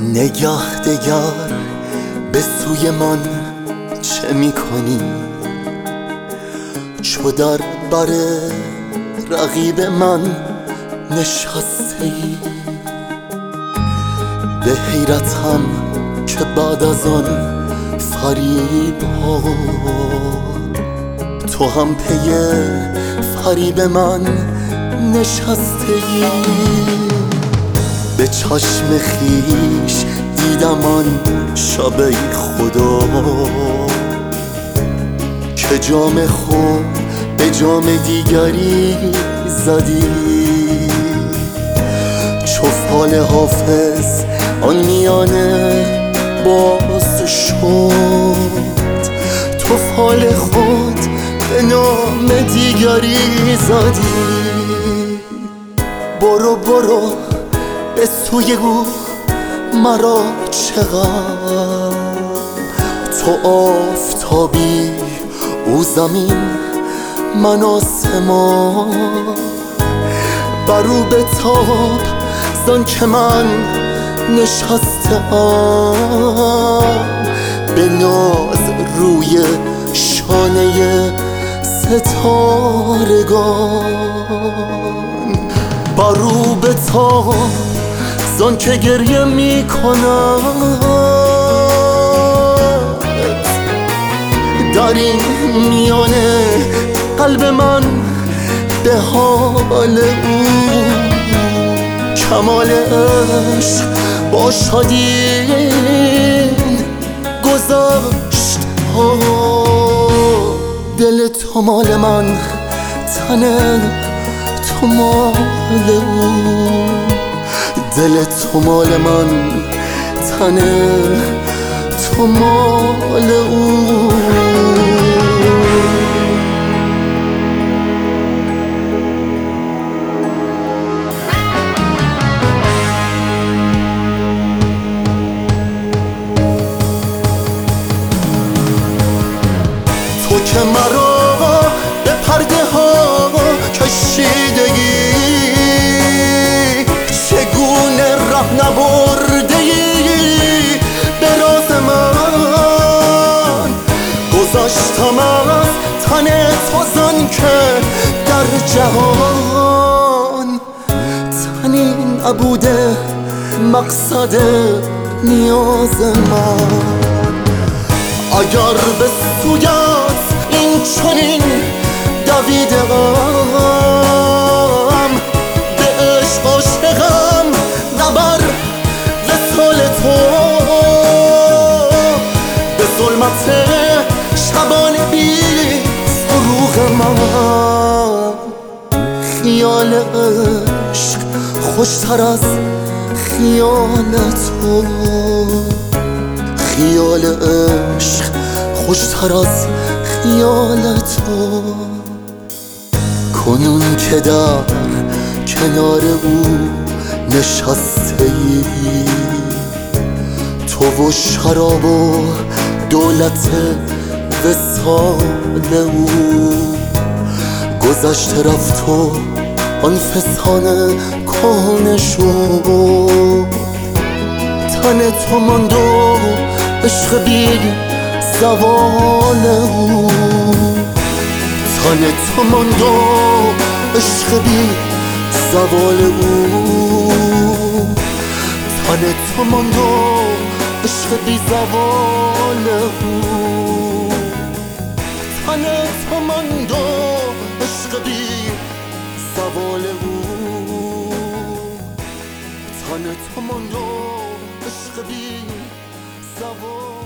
نگاه دگر به سوی من چه میکنی؟ چو در بر رقیب من نشسته ای. به حیرتم که بعد از آن فریب ها تو هم پی فریب من نشسته ای. به چشم خیش دیدم آن شب خدا که جام خود به جام دیگری زدی. چو فال حافظ آن میانه باز شد، تو فال خود به نام دیگری زدی. برو برو به سوی او مرا چقدر، تو آفتابی او زمین من آسمان. برو به تاب زان که من نشستم به ناز روی شانه ستارگان. برو به تاب زان که گریه می کند در این میانه قلب من به حال او. کمال عشق با شادی گذشت ها. دل تو مال من، تن تو مال او. دل تو مال من، تن تو مال او. تو که مرا به پرده ها کشیدگی، چگونه ره نبرده ای به راز من. گذاشتم از تن تو زن که در جهان تنی نبوده مقصد نیاز من. اگر به سویت این چنین دویدم، به عشق عاشقم نبر وصال تو. به ظلمت شبان بی فروغ من، خیال عشق خوشتر از خیال تو. خیال عشق خوشتر از خیال تو. کنون که در کنار او نشسته ای، تو و شراب و دولت وصال او. گذشته رفت و آن فسانه کهنه شد، تن تو ماند و عشق بی زوال او. تن تو ماند و عشق بی زوال او. تن تو ماند و عشق بی زوال او. تن تو ماند و عشق بی زوال او. تن تو ماند و عشق بی زوال